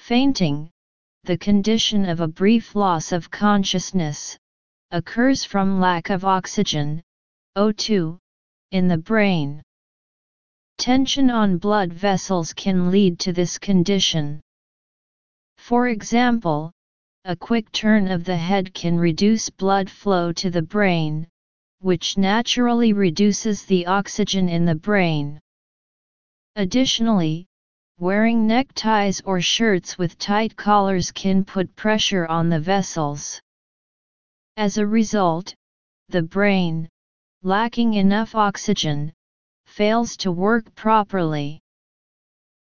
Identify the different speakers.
Speaker 1: Fainting, the condition of a brief loss of consciousness, occurs from lack of oxygen, O2, in the brain. Tension on blood vessels can lead to this condition. For example, a quick turn of the head can reduce blood flow to the brain, which naturally reduces the oxygen in the brain. Additionally, wearing neckties or shirts with tight collars can put pressure on the vessels. As a result, the brain, lacking enough oxygen, fails to work properly.